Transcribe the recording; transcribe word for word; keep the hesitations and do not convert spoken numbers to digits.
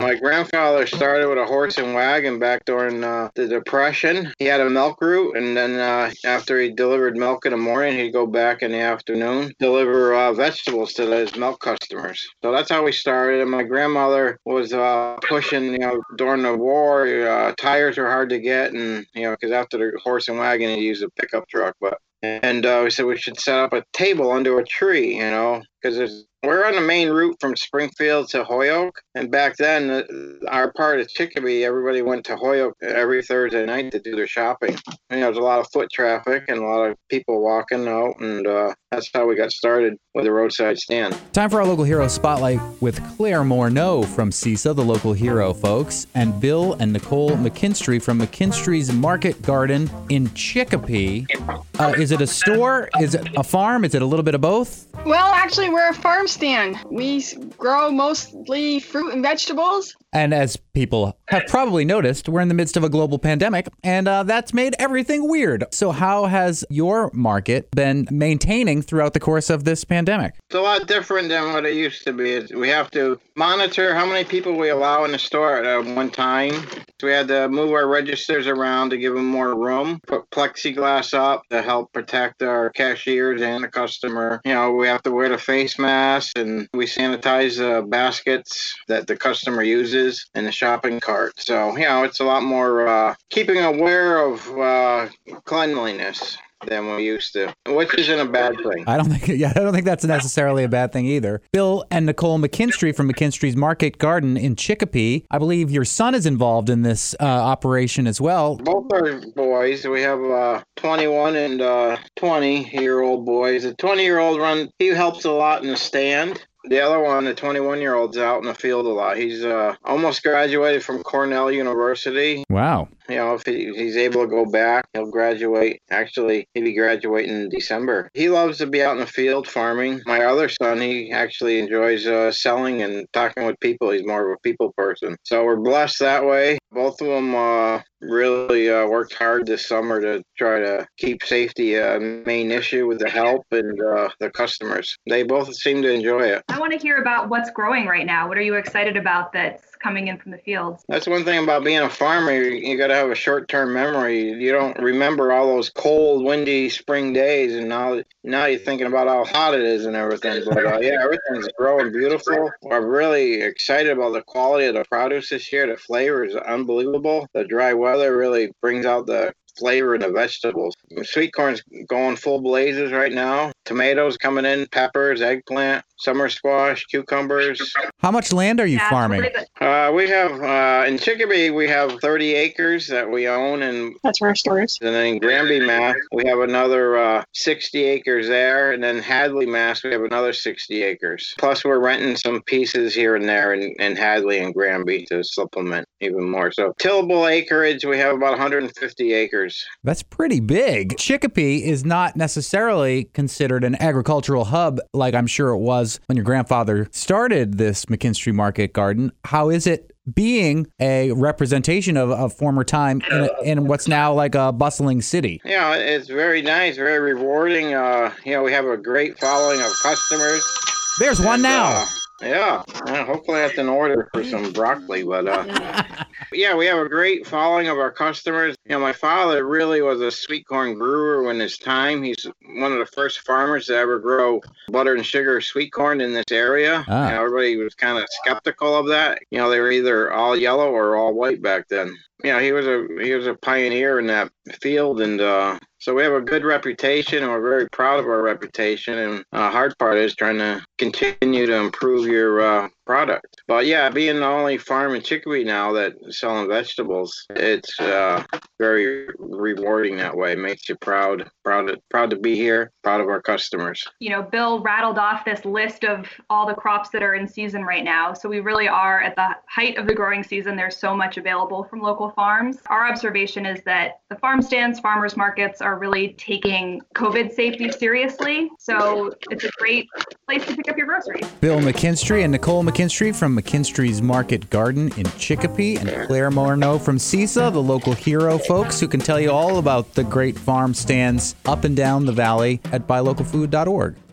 My grandfather started with a horse and wagon back during uh, the Depression. He had a milk route, and then uh, after he delivered milk in the morning, he'd go back in the afternoon, deliver uh, vegetables to his milk customers. So that's how we started. And my grandmother was uh, pushing, you know, during the war, uh, tires were hard to get, and, you know, because after the horse and wagon, he used a pickup truck. But And uh, we said we should set up a table under a tree, you know, because we're on the main route from Springfield to Holyoke. And back then, uh, our part of Chicopee, everybody went to Holyoke every Thursday night to do their shopping. You know, there's a lot of foot traffic and a lot of people walking out, and uh, that's how we got started with a roadside stand. Time for our local hero spotlight with Claire Morneau from C I S A, the local hero, folks, and Bill and Nicole McKinstry from McKinstry's Market Garden in Chicopee. Uh, is it a store? Is it a farm? Is it a little bit of both? Well, actually, we're a farm stand. We grow mostly fruit and vegetables. And as people have probably noticed, we're in the midst of a global pandemic, and uh, that's made everything weird. So how has your market been maintaining throughout the course of this pandemic? It's a lot different than what it used to be. We have to monitor how many people we allow in the store at one time. So we had to move our registers around to give them more room, put plexiglass up to help protect our cashiers and the customer. You know, we have to wear the face mask, and we sanitize the baskets that the customer uses in the shopping cart. So, you know, it's a lot more uh, keeping aware of uh, cleanliness than we used to, which isn't a bad thing. I don't think, yeah, I don't think that's necessarily a bad thing either. Bill and Nicole McKinstry from McKinstry's Market Garden in Chicopee. I believe your son is involved in this uh, operation as well. Both are boys. We have uh, twenty-one and uh, twenty-year-old boys. The twenty-year-old run, he helps a lot in the stand. The other one, the twenty-one-year-old's out in the field a lot. He's uh, almost graduated from Cornell University. Wow. You know, if he, he's able to go back, he'll graduate. Actually, he'll be graduating in December. He loves to be out in the field farming. My other son, he actually enjoys uh, selling and talking with people. He's more of a people person. So we're blessed that way. Both of them uh, really uh, worked hard this summer to try to keep safety a main issue with the help and uh, the customers. They both seem to enjoy it. I want to hear about what's growing right now. What are you excited about that's coming in from the fields? That's one thing about being a farmer. You got to have a short-term memory. You don't remember all those cold, windy spring days, and now now you're thinking about how hot it is and everything. But uh, yeah, everything's growing beautiful. I'm really excited about the quality of the produce this year. The flavor is unbelievable. The dry weather really brings out the flavor in the vegetables. Sweet corn's going full blazes right now. Tomatoes coming in, peppers, eggplant, summer squash, cucumbers. How much land are you Yeah, farming? Uh, we have, uh, in Chicopee, we have thirty acres that we own, and That's where our store is. and then in Granby, Mass, we have another uh, sixty acres there, and then Hadley, Mass, we have another sixty acres. Plus, we're renting some pieces here and there in, in Hadley and Granby to supplement even more. So, tillable acreage, we have about one hundred fifty acres. That's pretty big. Chicopee is not necessarily considered an agricultural hub like I'm sure it was when your grandfather started this McKinstry Market Garden. How is it being a representation of a former time in, a, in what's now like a bustling city? Yeah, it's very nice, very rewarding. Uh, you know, we have a great following of customers. There's one And, now. uh, yeah, uh, hopefully I have to order for some broccoli, but uh, yeah, we have a great following of our customers. You know, my father really was a sweet corn brewer in his time. He's one of the first farmers to ever grow butter and sugar sweet corn in this area. Ah. You know, everybody was kind of skeptical of that. You know, they were either all yellow or all white back then. You know, he was a he was a pioneer in that field, and uh, so we have a good reputation, and we're very proud of our reputation. And uh, hard part is trying to continue to improve your uh, product. But yeah, being the only farm in Chicopee now that's selling vegetables, it's uh, very rewarding that way. It makes you proud, proud, to, proud to be here, proud of our customers. You know, Bill rattled off this list of all the crops that are in season right now. So we really are at the height of the growing season. There's so much available from local farms. Our observation is that the farm stands, farmers markets are really taking COVID safety seriously. So it's a great place to pick up your groceries. Bill McKinstry and Nicole McKinstry from McKinstry's Market Garden in Chicopee, and Claire Morneau from C I S A, the local hero folks who can tell you all about the great farm stands up and down the valley at buy local food dot org.